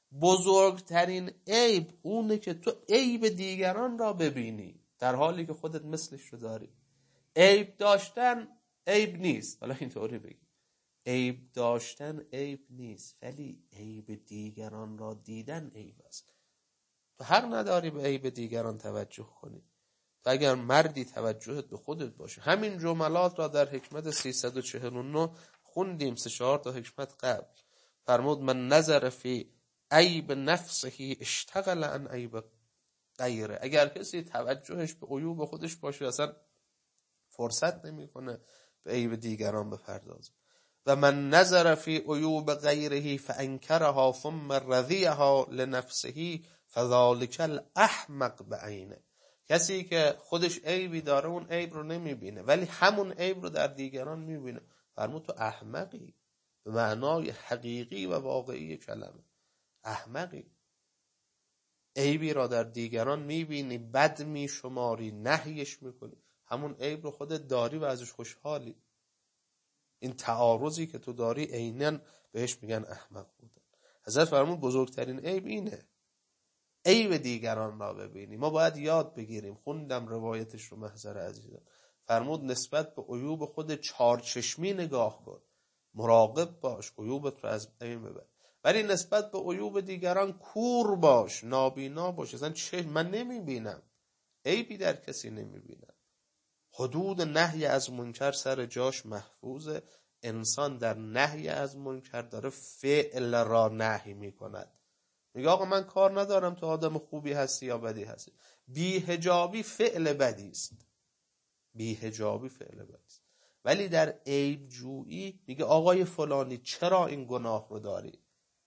بزرگترین عیب اونه که تو عیب دیگران را ببینی در حالی که خودت مثلش رو داری. عیب داشتن عیب نیست، حالا اینطوری بگی، عیب داشتن عیب نیست، ولی عیب دیگران را دیدن عیب است. تو حق نداری به عیب دیگران توجه کنی. تو اگر مردی توجهت به خودت باشه. همین جملات را در حکمت سیصد و چهل و نه خوندیم، سه چهار تا حکمت قبل. فرمود من نظر فی عیب نفسه اشتغل عن عیب غیره. اگر کسی توجهش به عیوب خودش باشه اصلا فرصت نمیکنه به عیب دیگران بپردازه. و من نظر فی عیوب غیره فانکرها ثم رضیها لنفسه فذلک الاحمق بعینه. کسی که خودش عیبی داره اون عیب رو نمیبینه ولی همون عیب رو در دیگران میبینه، فرمود تو احمقی به معنای حقیقی و واقعی کلمه. احمقی، عیبی را در دیگران میبینی، بد میشماری، نهیش میکنی، همون عیب رو خودت داری و ازش خوشحالی. این تعارضی که تو داری عیناً بهش میگن احمق بودن. حضرت فرمود بزرگترین عیب اینه، عیب دیگران را ببینی. ما باید یاد بگیریم، خوندم روایتش رو محضر عزیزان، فرمود نسبت به عیوب خود چارچشمی نگاه کن، مراقب باش، عیوبت رو از بین ببر. ولی نسبت به عیوب دیگران کور باش، نابینا باش، اصلا چه من نمیبینم، عیبی در کسی نمیبینم. حدود نهی از منکر سر جاش محفوظه. انسان در نهی از منکر داره فعل را نهی میکند. میگه آقا من کار ندارم تو آدم خوبی هستی یا بدی هستی. بی‌حجابی فعل بدی است، بی‌حجابی فعل بدی است. ولی در عیب جویی میگه آقای فلانی چرا این گناه رو داری؟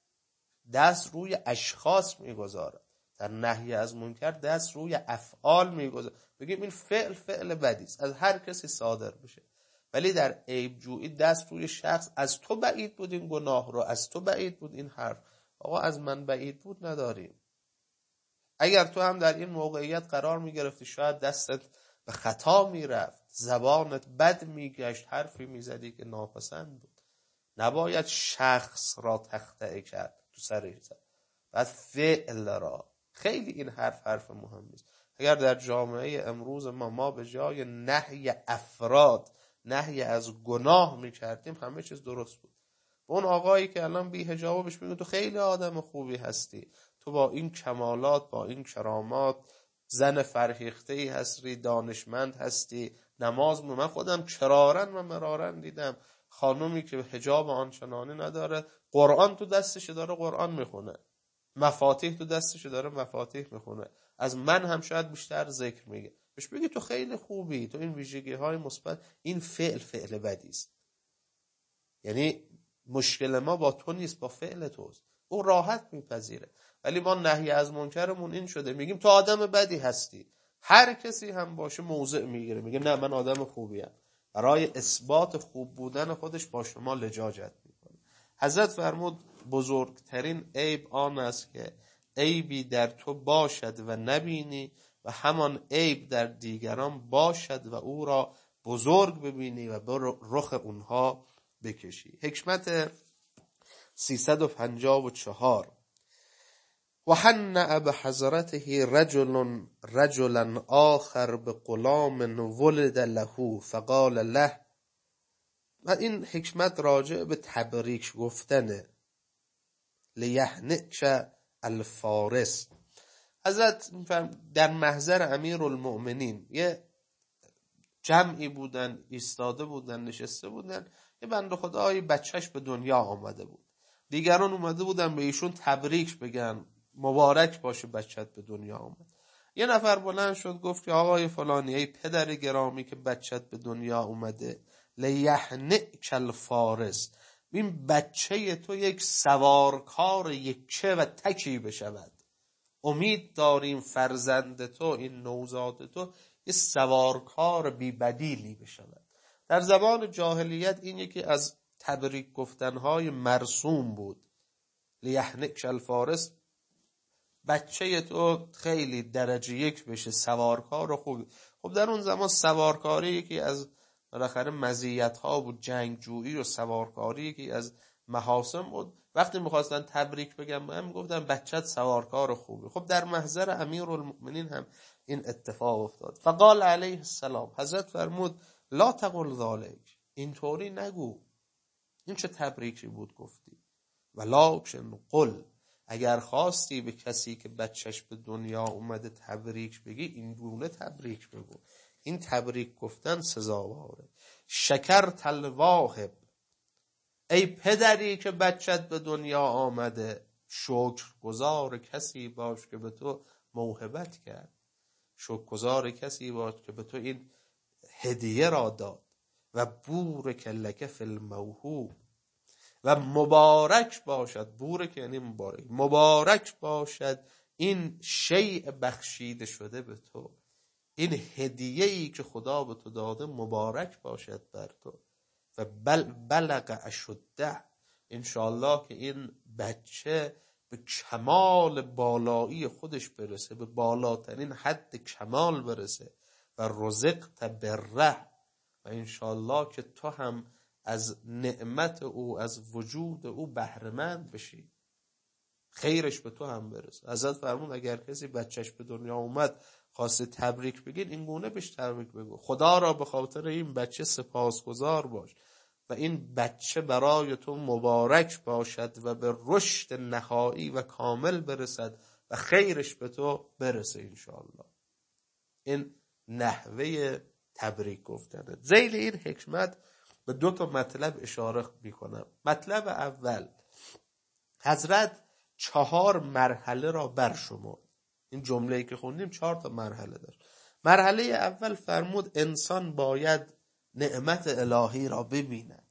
دست روی اشخاص میگذاره. در نهی از منکر دست روی افعال میگذاره، بگیم این فعل فعل بدی است، از هر کسی صادر بشه. ولی در عیب جویی دست روی شخص، از تو بعید بود این گناه رو، از تو بعید بود این حرف. آقا از من بعید بود نداریم. اگر تو هم در این موقعیت قرار میگرفتی شاید دستت به خطا میرفت، زبانت بد میگشت، حرفی میزدی که ناپسند بود. نباید شخص را تخطئه کرد تو سرش زد، بعد فعل را. خیلی این حرف حرف مهمی است. اگر در جامعه امروز ما ما به جای نهی افراد نهی از گناه میکردیم همه چیز درست بود. به اون آقایی که الان بی حجابه بهش میگه تو خیلی آدم خوبی هستی، تو با این کمالات، با این کرامات زن فرهیخته‌ای هستی، دانشمند هستی، نماز می. من خودم کرارن و مرارن دیدم خانومی که حجاب آنچنانی نداره، قرآن تو دستش داره قرآن میخونه، مفاتیح تو دستش داره مفاتیح میخونه، از من هم شاید بیشتر ذکر میگه. بهش بگی تو خیلی خوبی، تو این ویژگی های مثبت. این فعل فعل بدی است. یعنی مشکل ما با تو نیست، با فعل توست. او راحت میپذیره. ولی ما نهی از منکرمون این شده، میگیم تو آدم بدی هستی، هر کسی هم باشه موضع میگیره، میگه نه من آدم خوبیم، برای اثبات خوب بودن خودش با شما لجاجت میکنه. حضرت فرمود بزرگترین عیب آن است که عیبی در تو باشد و نبینی و همان عیب در دیگران باشد و او را بزرگ ببینی و به رخ اونها بکشی. حکمت سیصد و پنجاه و چهار. و هنأ بحضرته رجل رجلا آخر بغلام ولد له فقال له. و این حکمت راجع به تبریک گفتنه. لیهنئک الفارس. حضرت در محضر امیرالمؤمنین یه جمعی بودن، ایستاده بودن، نشسته بودن، یه بنده خدای بچهش به دنیا آمده بود. دیگران اومده بودن به ایشون تبریک بگن، مبارک باشه بچت به دنیا آمد. یه نفر بلند شد گفت که آقای فلانی، ای پدر گرامی که بچت به دنیا اومده، لیهنئک الفارس، این بچه تو یک سوارکار یکچه و تکی بشود. امید داریم فرزند تو، این نوزاد تو، یه سوارکار بی بدیلی بشود. در زبان جاهلیت این یکی از تبریک گفتنهای مرسوم بود. لیهنئک الفارس، بچه تو خیلی درجه یک بشه، سوارکار و خوبی. خب در اون زمان سوارکاری یکی از بالاخره مزیت‌ها بود، جنگجویی و سوارکاری یکی از محاسن بود. وقتی می‌خواستن تبریک بگن من گفتن بچت سوارکار خوبی. خب در محضر امیرالمؤمنین هم این اتفاق افتاد. فقال علیه السلام، حضرت فرمود لا تقل ذلک، اینطوری نگو، این چه تبریکی بود گفتی. ولکن قل، اگر خواستی به کسی که بچهش به دنیا اومده تبریک بگی، این گونه تبریک بگو. این تبریک گفتن سزاواره. شکرت الواهب، ای پدری که بچت به دنیا آمده، شکر گزار کسی باش که به تو موهبت کرد. شکرگزار کسی باش که به تو این هدیه را داد. و بورک لک فی الموهوب، و مبارک باشد، بورک یعنی مبارک، مبارک باشد این شیء بخشیده شده به تو، این هدیه‌ای که خدا به تو داده مبارک باشد بر تو. و بل بلغ اشده، انشاءالله که این بچه به کمال بالایی خودش برسه، به بالاترین حد کمال برسه. و رزقت بره، و انشاءالله که تو هم از نعمت او، از وجود او بهره‌مند بشی، خیرش به تو هم برسه. حضرت فرمود اگر کسی بچهش به دنیا اومد خواسته تبریک بگید، این گونه بهش تبریک بگو، خدا را به خاطر این بچه سپاسگزار باش و این بچه برای تو مبارک باشد و به رشد نهایی و کامل برسد و خیرش به تو برسه انشاءالله. این نحوه تبریک گفتنه. ذیل این حکمت به دو تا مطلب اشاره میکنم. مطلب اول، حضرت چهار مرحله را برشمرد. این جمله‌ای که خوندیم چهار تا مرحله داشت. مرحله اول فرمود انسان باید نعمت الهی را ببیند.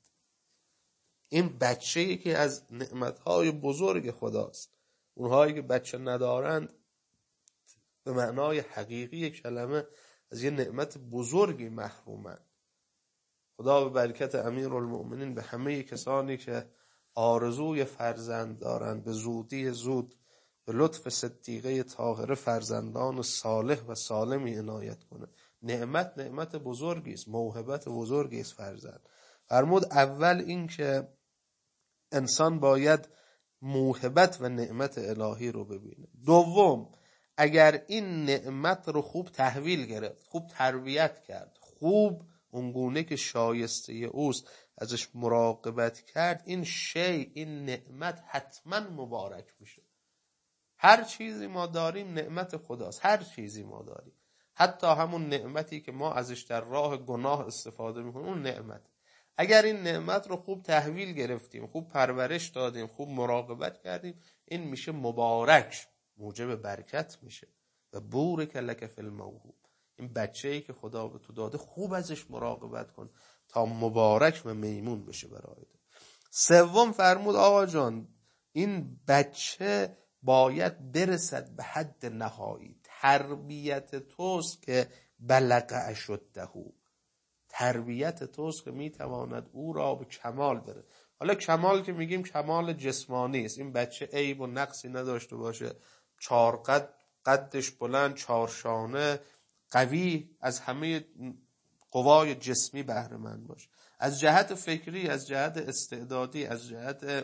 این بچه‌ای که از نعمت‌های بزرگ خداست. اونهایی که بچه ندارند به معنای حقیقی کلمه از یه نعمت بزرگی محرومند. خدا به برکت امیرالمؤمنین به همه کسانی که آرزوی فرزند دارند به زودی زود به لطف صدیقه طاهره فرزندان صالح و سالمی عنایت کنه. نعمت نعمت بزرگی است، موهبت بزرگی است فرزند. فرمود اول این که انسان باید موهبت و نعمت الهی رو ببینه. دوم، اگر این نعمت رو خوب تحویل گرفت، خوب تربیت کرد، خوب اونگونه که شایسته اوست ازش مراقبت کرد، این شی، این نعمت حتما مبارک میشه. هر چیزی ما داریم نعمت خداست، هر چیزی ما داریم، حتی همون نعمتی که ما ازش در راه گناه استفاده میکنیم اون نعمت. اگر این نعمت رو خوب تحویل گرفتیم، خوب پرورش دادیم، خوب مراقبت کردیم، این میشه مبارک، موجب برکت میشه. و بورک لک فی الموهوب، این بچه‌ای که خدا به تو داده خوب ازش مراقبت کن تا مبارک و میمون بشه برای تو. سوم فرمود آقا جان این بچه باید برسد به حد نهایی. تربیت توست که بلغ اشده، تربیت توست که میتواند او را به کمال بره. حالا کمال که میگیم کمال جسمانی است. این بچه عیب و نقصی نداشته باشه، چهار قد، قدش بلند، چهار شانه، قوی، از همه قوای جسمی بهره مند باشه. از جهت فکری، از جهت استعدادی، از جهت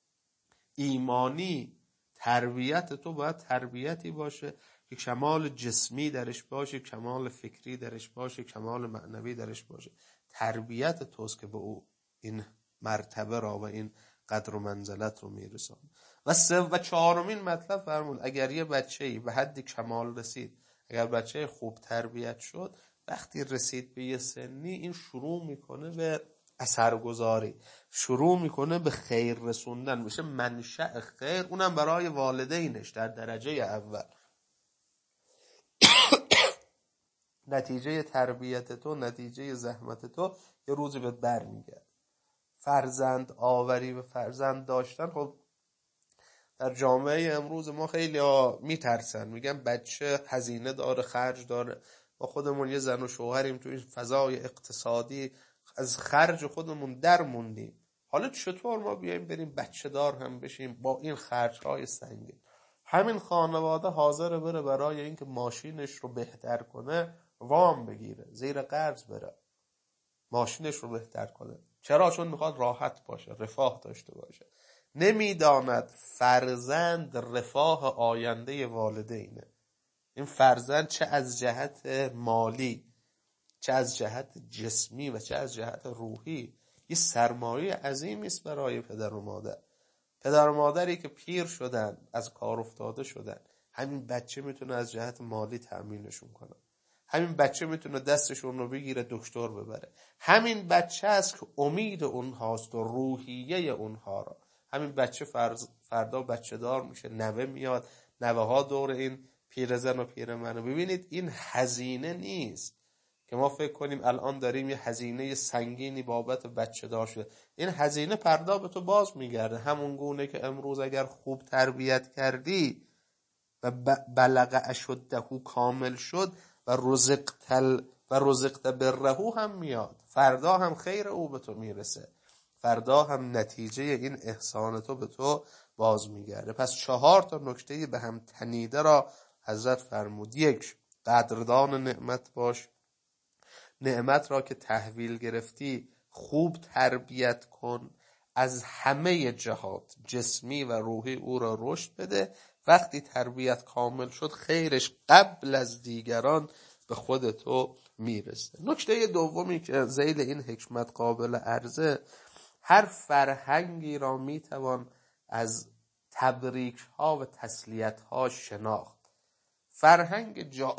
ایمانی، تربیت تو باید تربیتی باشه که کمال جسمی درش باشه، کمال فکری درش باشه، کمال معنوی درش باشه. تربیت توست که به او این مرتبه را و این قدر و منزلت رو میرسونه. و سه و چهارمین مطلب فرمود اگر یه بچه‌ای به حد کمال رسید، اگر بچه خوب تربیت شد، وقتی رسید به یه سنی این شروع میکنه به اثرگذاری، شروع میکنه به خیر رسوندن، میشه منشأ خیر، اونم برای والدینش در درجه اول. نتیجه تربیت تو، نتیجه زحمت تو یه روزی بهت برمیگرده. فرزند آوری و فرزند داشتن، خب در جامعه امروز ما خیلی ها میترسن، میگن بچه هزینه داره، خرج داره. ما خودمون یه زن و شوهریم، تو این فضای اقتصادی از خرج خودمون در موندیم. حالا چطور ما بیایم بریم بچه دار هم بشیم با این خرجهای سنگین؟ همین خانواده حاضر بره برای اینکه ماشینش رو بهتر کنه وام بگیره، زیر قرض بره ماشینش رو بهتر کنه. چرا؟ چون میخواد راحت باشه، رفاه داشته باشه. نمیداند فرزند رفاه آینده والدینه. این فرزند چه از جهت مالی، چه از جهت جسمی و چه از جهت روحی یه سرمایه عظیمی است برای پدر و مادر. پدر و مادری که پیر شدن، از کار افتاده شدن، همین بچه میتونه از جهت مالی تأمینشون کنه. همین بچه میتونه دستشون رو بگیره دکتر ببره. همین بچه است که امید اونهاست و روحیه اونها را. همین بچه فرض فردا بچه دار میشه، نوه میاد، نوه ها دور این پیرزن و پیرمرد. ببینید این هزینه نیست که ما فکر کنیم الان داریم یه هزینه سنگینی بابت بچه دار شده. این هزینه فردا به تو باز میگرده. همون گونه که امروز اگر خوب تربیت کردی و بلغ اشده کامل شد و رزقت و رزقت برهو هم میاد، فردا هم خیر او به تو میرسه، فردا هم نتیجه این احسان تو به تو باز میگرده. پس چهار تا نکته به هم تنیده را حضرت فرمود. یک، قدردان نعمت باش، نعمت را که تحویل گرفتی خوب تربیت کن، از همه جهات جسمی و روحی او را رشد بده. وقتی تربیت کامل شد خیرش قبل از دیگران به خود تو میرسه. نکته دومی که ذیل این حکمت قابل عرضه، هر فرهنگی را میتوان از تبریک ها و تسلیت ها شناخت. فرهنگ جا...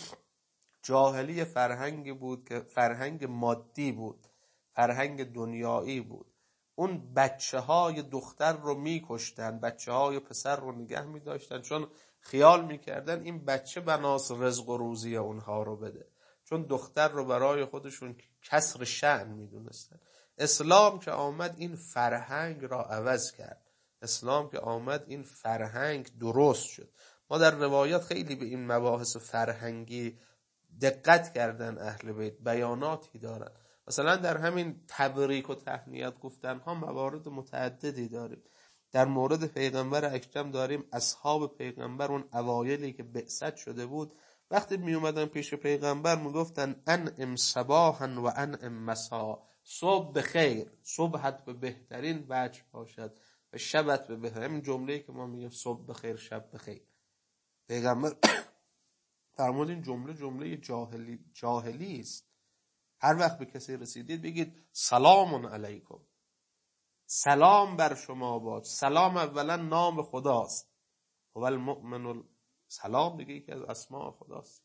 جاهلی فرهنگی بود که فرهنگ مادی بود، فرهنگ دنیایی بود. اون بچه های دختر رو میکشتن، بچه های پسر رو نگه میداشتن، چون خیال میکردن این بچه بناس رزق و روزی اونها رو بده، چون دختر رو برای خودشون کسر شأن میدونستن. اسلام که آمد این فرهنگ را عوض کرد. اسلام که آمد این فرهنگ درست شد. ما در روایات خیلی به این مباحث فرهنگی دقت کردن اهل بیت، بیاناتی دارن. مثلا در همین تبریک و تهنیت گفتن ها موارد متعددی داریم. در مورد پیغمبر اکرم داریم اصحاب پیغمبر اون اوایلی که بعثت شده بود، وقتی می اومدن پیش پیغمبر میگفتن انعم صباحا و انعم مسا، صبح بخیر، صبحت به بهترین وجه باشد و شبت به بهترین. همین جمله‌ای که ما میگیم صبح بخیر شب بخیر، پیغمبر فرمود این جمله جمله جاهلی جاهلی است. هر وقت به کسی رسیدید بگید سلام علیکم، سلام بر شما باد. سلام اولا نام خداست، هو المؤمن. سلام دیگه یکی از اسماء خداست،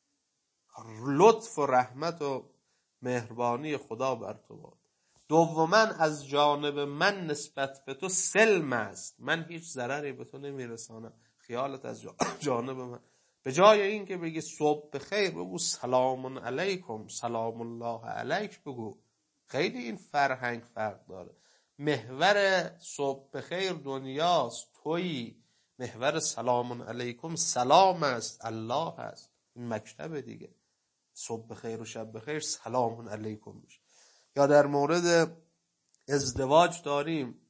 لطف و رحمت و مهربانی خدا بر تو باد. دوما از جانب من نسبت به تو سلم است، من هیچ ضرری به تو نمیرسانم، خیالت از جانب من. به جای این که بگی صبح بخیر بگو سلام علیکم، سلام الله علیک بگو. خیلی این فرهنگ فرق داره. محور صبح بخیر دنیاست، تویی. محور سلام علیکم سلام است، الله است. این مکتب دیگه. صبح بخیر و شب بخیر سلام علیکم میشه. یا در مورد ازدواج داریم،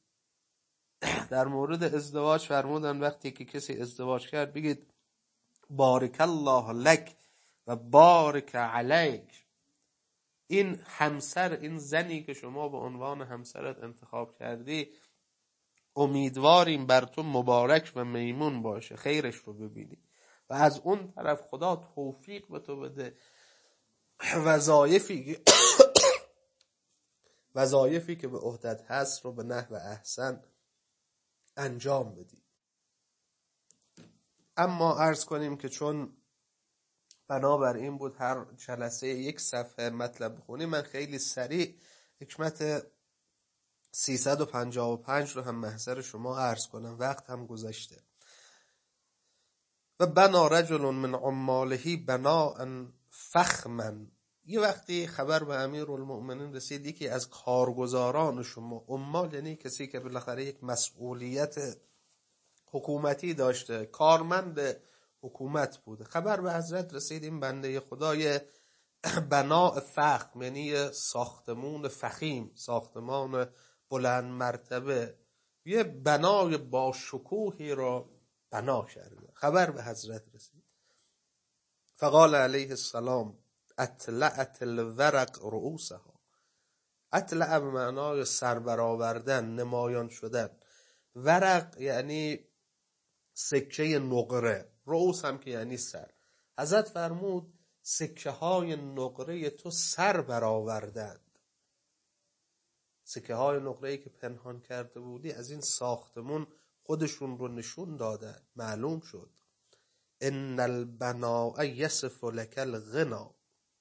در مورد ازدواج فرمودن وقتی که کسی ازدواج کرد بگید بارک الله لک و بارک علیک. این همسر، این زنی که شما به عنوان همسرت انتخاب کردی، امیدواریم بر تو مبارک و میمون باشه، خیرش رو ببینی و از اون طرف خدا توفیق به تو بده وظایفی وظایفی که به عهدت هست رو به نحو احسن انجام بدی. اما عرض کنیم که چون بنابر این بود هر جلسه یک صفحه مطلب بخونیم، من خیلی سریع حکمت سیصد و پنجاه و پنج رو هم محضر شما عرض کنم، وقت هم گذشته. و بنا رجل من عماله بناء فخما. یه وقتی خبر به امیرالمؤمنین رسید یکی از کارگزاران شما، عمال یعنی کسی که بالاخره یک مسئولیت حکومتی داشته، کارمند حکومت بوده، خبر به حضرت رسید این بنده خدای بناء فخم یعنی ساختمون فخیم، ساختمان بلند مرتبه، یه بنای با شکوهی را بنا کرده. خبر به حضرت رسید. فقال علیه السلام اطلعت الورق رؤوسها. اطلع به معنای سربرآوردن، نمایان شدن. ورق یعنی سکه نقره، رؤوس هم که یعنی سر. حضرت فرمود سکه های نقره تو سر برآوردند. سکه های نقره‌ای که پنهان کرده بودی از این ساختمون خودشون رو نشون دادن، معلوم شد. ان البناء یصف لک الغنا.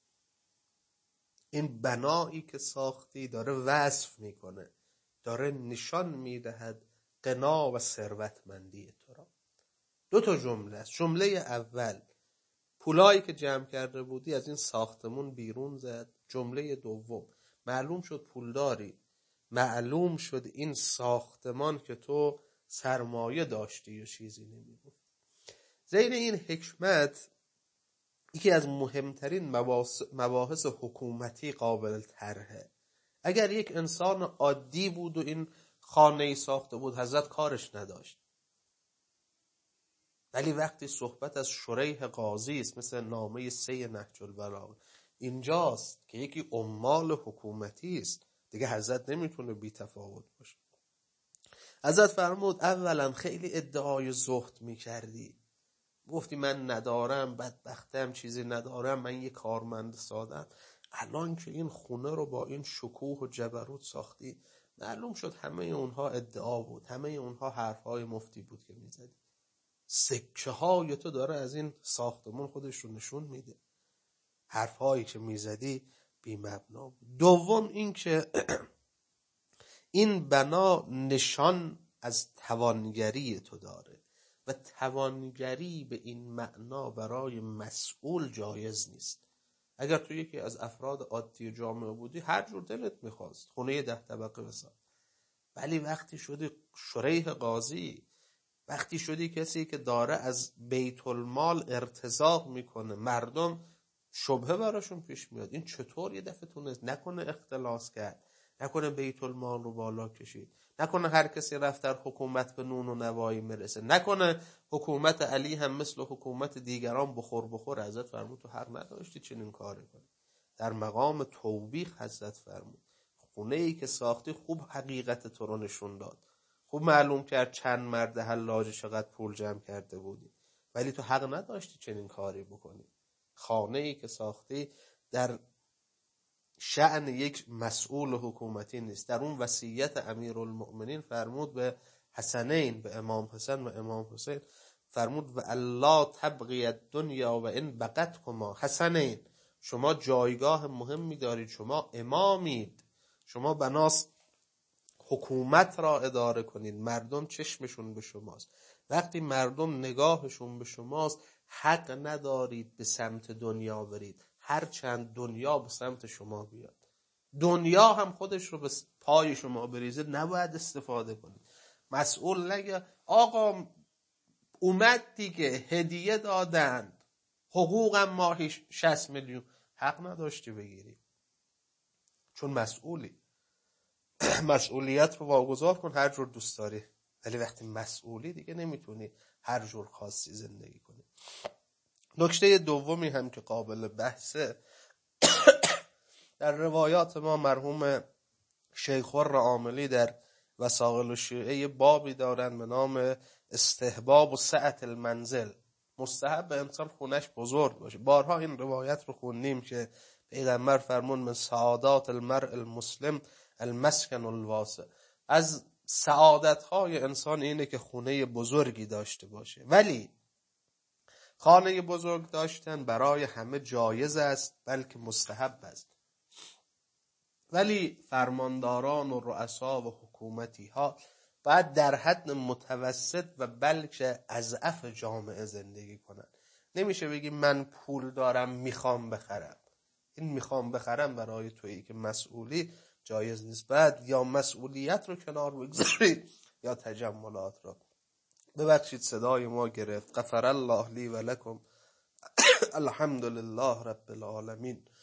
این بنایی که ساختی داره وصف میکنه، داره نشان میدهد غنا و ثروتمندی تو را. دو تا جمله است. جمله اول، پولایی که جمع کرده بودی از این ساختمون بیرون زد. جمله دوم، معلوم شد پولداری، معلوم شد این ساختمان که تو سرمایه داشتی و چیزی نمیگفت. زین این حکمت یکی از مهمترین مباحث حکومتی قابل طرحه. اگر یک انسان عادی بود و این خانه ساخته بود، حضرت کارش نداشت. ولی وقتی صحبت از شریح قاضی است، مثل نامه سه نهج البلاغه، اینجاست که یکی عمال حکومتی است، دیگه حضرت نمیتونه بی تفاوت باشه. حضرت فرمود اولا خیلی ادعای زهد میکردی، گفتی من ندارم، بدبختم، چیزی ندارم، من یه کارمند سادم. الان که این خونه رو با این شکوه و جبروت ساختی، معلوم شد همه اونها ادعا بود، همه اونها حرفهای مفتی بود که میزدی. سکه های تو داره از این ساختمون خودش رو نشون میده. حرفهایی که میزدی بی مبنا بود. دوم این که این بنا نشان از توانگری تو داره و توانگری به این معنا برای مسئول جایز نیست. اگر تو یکی از افراد عادی جامعه بودی، هر جور دلت میخواست خونه ده طبقه بساز. ولی وقتی شدی شریح قاضی، وقتی شدی کسی که داره از بیت المال ارتزاق میکنه، مردم شبهه براشون پیش میاد، این چطور یه دفعه تونست، نکنه اختلاس کرد، نکنه بیت المال رو بالا کشید، نکنه هر کسی رفت در حکومت به نون و نوایی مرسه، نکنه حکومت علی هم مثل حکومت دیگران بخور بخور. حضرت فرمود تو حق نداشتی چنین کاری کنی. در مقام توبیخ حضرت فرمود خونه ای که ساختی خوب حقیقت تو رو نشون داد، خوب معلوم کرد چند مرد حلاج چقدر پول جمع کرده بودی، ولی تو حق نداشتی چنین کاری بکنی. خانه ای که ساختی در شأن یک مسئول حکومتی نیست. در اون وصیت امیرالمؤمنین فرمود به حسنین، به امام حسن و امام حسین، فرمود و الله تبغی الدنیا و ان بقتکما حسنین، شما جایگاه مهمی دارید، شما امامید، شما بناس حکومت را اداره کنید، مردم چشمشون به شماست. وقتی مردم نگاهشون به شماست، حق ندارید به سمت دنیا برید، هر چند دنیا به سمت شما بیاد. دنیا هم خودش رو به پای شما بریزه، نباید استفاده کنید. مسئول نگه آقا اومد دیگه هدیه دادند، حقوقم ماهی شصت میلیون، حق نداشتی بگیری، چون مسئولی. مسئولیت رو واگذار کن هر جور دوست داری، ولی وقتی مسئولی دیگه نمیتونی هر جور خاصی زندگی کنی. نکته دومی هم که قابل بحثه، در روایات ما مرحوم شیخ الرعاملی در وسائل الشیعه بابی دارن به نام استحباب و سعت المنزل، مستحب به انسان خونش بزرگ باشه. بارها این روایت رو خوندیم که پیغمبر فرمون من سعادات المرء المسلم المسکن الواسع، از سعادت‌های انسان اینه که خونه بزرگی داشته باشه. ولی خانه بزرگ داشتن برای همه جایز است، بلکه مستحب است. ولی فرمانداران و رؤسا و حکومتی ها باید در حد متوسط و بلکه اضعف جامعه زندگی کنن. نمیشه بگی من پول دارم میخوام بخرم. این میخوام بخرم برای تویی که مسئولی جایز نیست. بعد یا مسئولیت رو کنار بگذارید یا تجملات رو. ببخشید صدای ما گرفت. غفر الله لی و لکم. الحمد لله رب العالمین.